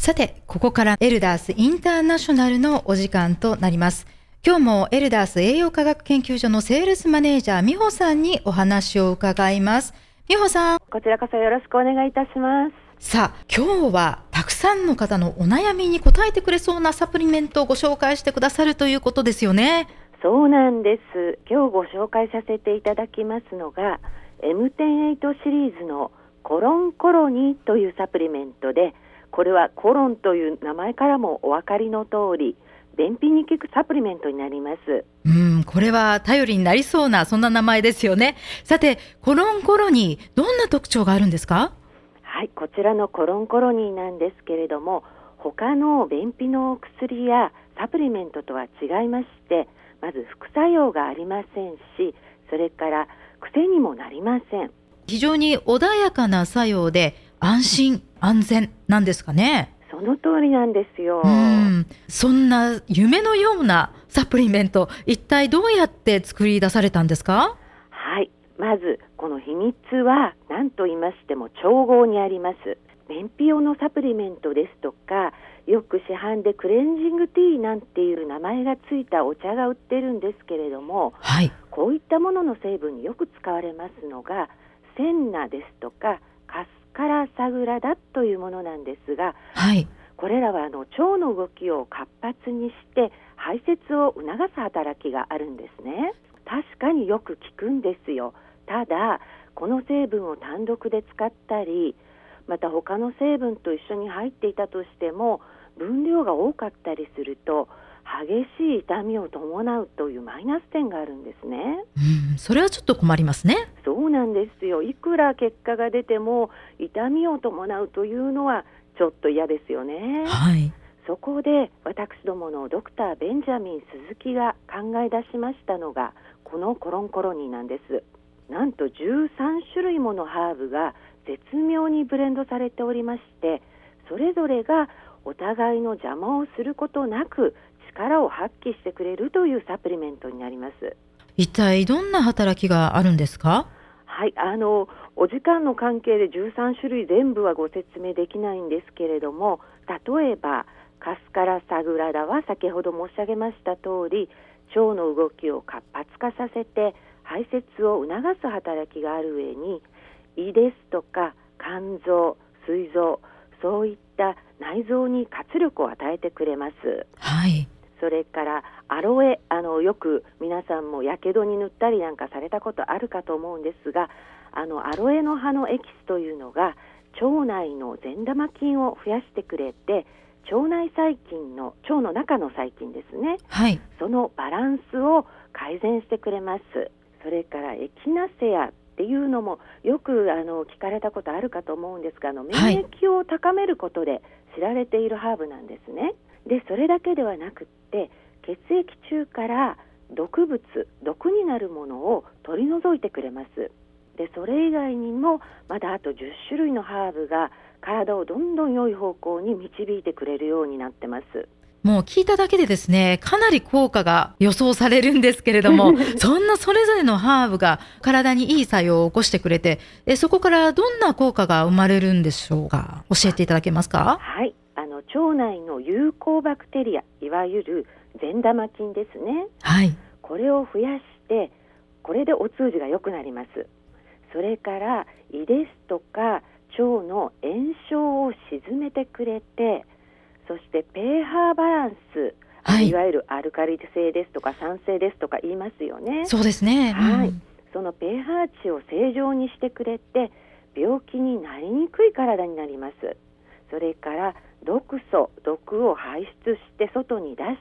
さて、ここからエルダースインターナショナルのお時間となります。今日もエルダース栄養科学研究所のセールスマネージャー美穂さんにお話を伺います。美穂さん、 こちらこそよろしくお願いいたします。 さあ、今日はたくさんの方のお悩みに答えてくれそうなサプリメントをご紹介してくださるということですよね。 そうなんです。今日ご紹介させていただきますのが M108 シリーズのコロンコロニというサプリメントで、これはコロンという名前からもお分かりの通り便秘に効くサプリメントになります。 これは頼りになりそうなそんな名前ですよね。さて、コロンコロニー、どんな特徴があるんですか？ はい、こちらのコロンコロニーなんですけれども、他の便秘の薬やサプリメントとは違いまして、まず副作用がありませんし、それから癖にもなりません。 非常に穏やかな作用で安心安全なんですかね。 その通りなんですよ。 そんな夢のようなサプリメント、一体どうやって作り出されたんですか？ はい、まずこの秘密は何と言いましても調合にあります。便秘用のサプリメントですとか、よく市販でクレンジングティーなんていう名前がついたお茶が売ってるんですけれども、 はい、 こういったものの成分によく使われますのがセンナですとかカスカラサグラダというものなんですが、 はい、 これらは腸の動きを活発にして排泄を促す働きがあるんですね。確かによく効くんですよ。ただこの成分を単独で使ったり、また他の成分と一緒に入っていたとしても分量が多かったりすると激しい痛みを伴うというマイナス点があるんですね。 それはちょっと困りますね。 そうなんですよ。いくら結果が出ても痛みを伴うというのはちょっと嫌ですよね。 はい、 そこで私どものドクターベンジャミン鈴木が考え出しましたのがこのコロンコロニーなんです。なんと13種類ものハーブが絶妙にブレンドされておりまして、それぞれがお互いの邪魔をすることなく力を発揮してくれるというサプリメントになります。 一体どんな働きがあるんですか？ はい、お時間の関係で13種類全部はご説明できないんですけれども、例えばカスカラサグラダは先ほど申し上げました通り、腸の動きを活発化させて排泄を促す働きがある上に、胃ですとか肝臓、膵臓、そういった内臓に活力を与えてくれます。 はい、 それからアロエ、よく皆さんもやけどに塗ったりなんかされたことあるかと思うんですが、アロエの葉のエキスというのが腸内の善玉菌を増やしてくれて、腸内細菌の腸の中の細菌ですね、 はい、 そのバランスを改善してくれます。それからエキナセアっていうのもよく聞かれたことあるかと思うんですが、免疫を高めることで知られているハーブなんですね。でそれだけではなくって血液中から毒物、毒になるものを取り除いてくれます。でそれ以外にもまだあと10種類のハーブが体をどんどん良い方向に導いてくれるようになってます。 もう聞いただけでですね、かなり効果が予想されるんですけれどもそんなそれぞれのハーブが体にいい作用を起こしてくれて、そこからどんな効果が生まれるんでしょうか？教えていただけますか？ はい、腸内の有効バクテリア、いわゆる善玉菌ですね、 はい、 これを増やして、これでお通じが良くなります。それから胃ですとか腸の炎症を鎮めてくれて、そして pH バランス、いわゆるアルカリ性ですとか酸性ですとか言いますよね。 そうですね、 はい、その pH 値を正常にしてくれて病気になりにくい体になります。それから毒素、毒を排出して外に出して、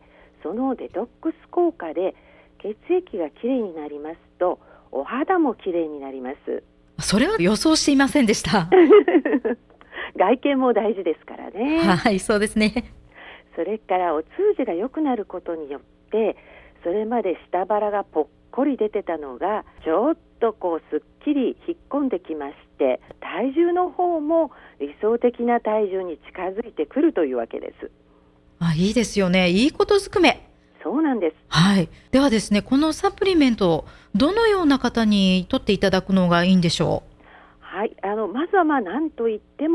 そのデトックス効果で血液がきれいになりますとお肌もきれいになります。 それは予想していませんでした外見も大事ですからね。 はい、そうですね。 それからお通じが良くなることによって、それまで下腹がぽっこり出てたのがちょっとすっきり引っ込んできまして、体重の方も理想的な体重に近づいてくるというわけです。 いいですよね。いいことずくめ。 そうなんです。 はい。ではですね、このサプリメント、どのような方に取っていただくのがいいんでしょう？ はい、まずは何といっても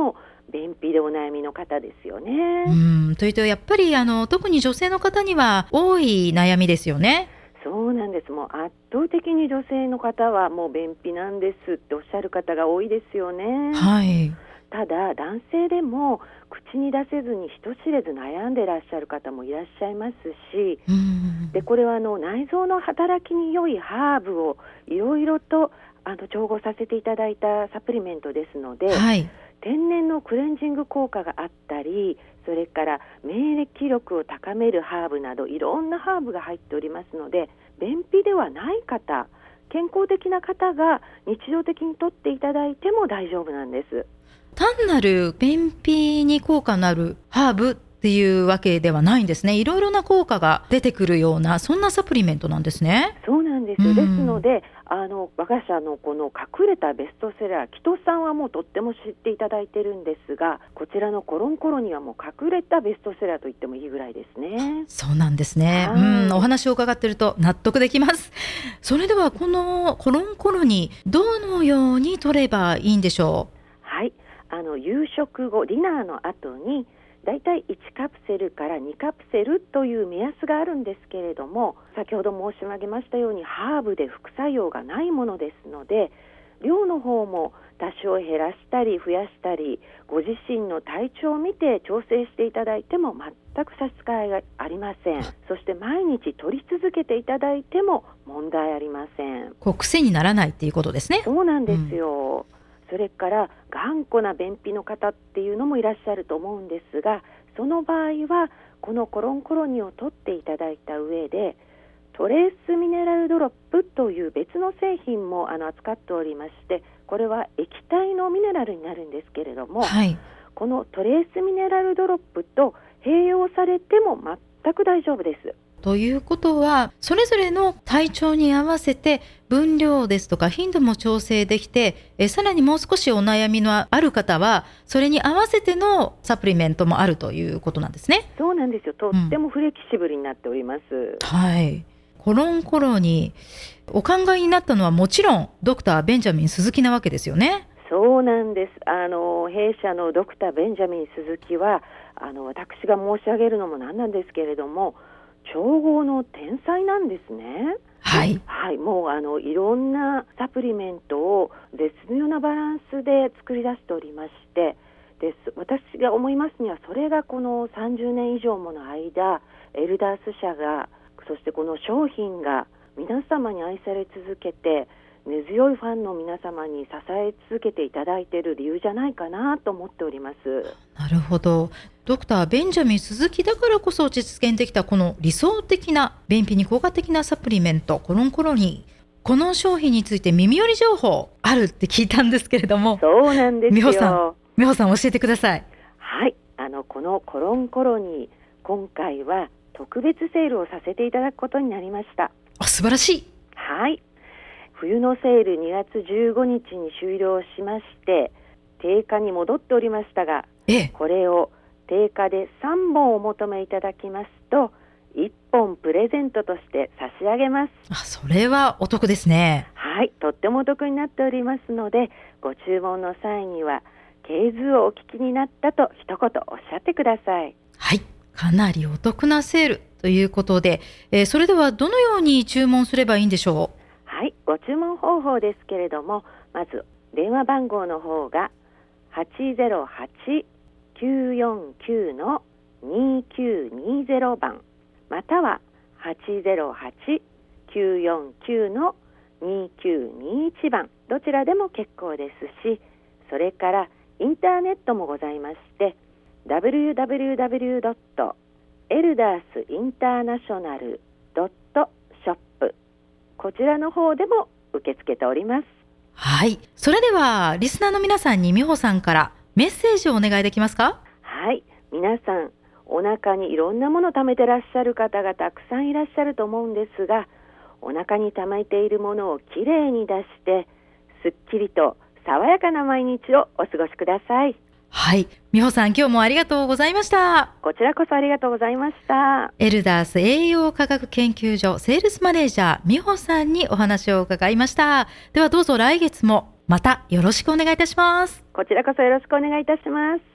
便秘でお悩みの方ですよね。 というとやっぱり特に女性の方には多い悩みですよね。 そうなんです。もう圧倒的に女性の方はもう便秘なんですっておっしゃる方が多いですよね。 はい。 ただ男性でも口に出せずに人知れず悩んでいらっしゃる方もいらっしゃいますし、でこれは内臓の働きに良いハーブをいろいろと調合させていただいたサプリメントですので、 はい、 天然のクレンジング効果があったり、それから免疫力を高めるハーブなどいろんなハーブが入っておりますので、便秘ではない方、健康的な方が日常的にとっていただいても大丈夫なんです。 単なる便秘に効果のあるハーブっていうわけではないんですね。いろいろな効果が出てくるようなそんなサプリメントなんですね。 そうなんです。ですので我が社のこの隠れたベストセラー、キトさんはもうとっても知っていただいてるんですが、こちらのコロンコロにはもう隠れたベストセラーと言ってもいいぐらいですね。 そうなんですね。お話を伺っていると納得できます。それではこのコロンコロニどのように取ればいいんでしょう。 はい、夕食後ディナーの後にだいたい1カプセルから2カプセルという目安があるんですけれども、先ほど申し上げましたようにハーブで副作用がないものですので、量の方も多少減らしたり増やしたり、ご自身の体調を見て調整していただいても全く差し支えがありません。そして毎日取り続けていただいても問題ありません。 癖にならないっていうことですね。 そうなんですよ。それから頑固な便秘の方っていうのもいらっしゃると思うんですが、その場合はこのコロンコロニを取っていただいた上で、トレースミネラルドロップという別の製品も扱っておりまして、これは液体のミネラルになるんですけれども、 はい、 このトレースミネラルドロップと併用されても全く大丈夫です。 ということはそれぞれの体調に合わせて分量ですとか頻度も調整できて、さらにもう少しお悩みのある方はそれに合わせてのサプリメントもあるということなんですね。 そうなんですよ。とってもフレキシブルになっております。 はい。コロンコロにお考えになったのはもちろんドクターベンジャミン鈴木なわけですよね。 そうなんです。弊社のドクターベンジャミン鈴木は私が申し上げるのもなんなんですけれども、調合の天才なんですね。 はい、 はい、もういろんなサプリメントを絶妙なバランスで作り出しておりまして、私が思いますにはそれがこの30年以上もの間エルダース社が、そしてこの商品が皆様に愛され続けて、根強いファンの皆様に支え続けていただいている理由じゃないかなと思っております。 なるほど。ドクターベンジャミン鈴木だからこそ実現できたこの理想的な便秘に効果的なサプリメントコロンコロニー、この商品について耳寄り情報あるって聞いたんですけれども。 そうなんですよ。 美穂さん教えてください。 はい、このコロンコロニー、今回は特別セールをさせていただくことになりました。 素晴らしい。 はい、冬のセール2月15日に終了しまして、定価に戻っておりましたが、これを定価で3本お求めいただきますと1本プレゼントとして差し上げます。 それはお得ですね。 はい、とってもお得になっておりますので、ご注文の際には経図をお聞きになったと一言おっしゃってください。 はい、かなりお得なセールということで、それではどのように注文すればいいんでしょう。 はい、ご注文方法ですけれども、まず電話番号の方が 808-949-2920 番、または 808-949-2921 番、どちらでも結構ですし、それからインターネットもございまして、www.eldersinternational.shop、 こちらの方でも受け付けております。 はい、それではリスナーの皆さんに美穂さんからメッセージをお願いできますか。 はい、皆さんお腹にいろんなものを貯めてらっしゃる方がたくさんいらっしゃると思うんですが、お腹に溜めているものをきれいに出してすっきりと爽やかな毎日をお過ごしください。 はい、美穂さん今日もありがとうございました。 こちらこそありがとうございました。 エルダース栄養科学研究所セールスマネージャー美穂さんにお話を伺いました。ではどうぞ来月もまたよろしくお願いいたします。 こちらこそよろしくお願いいたします。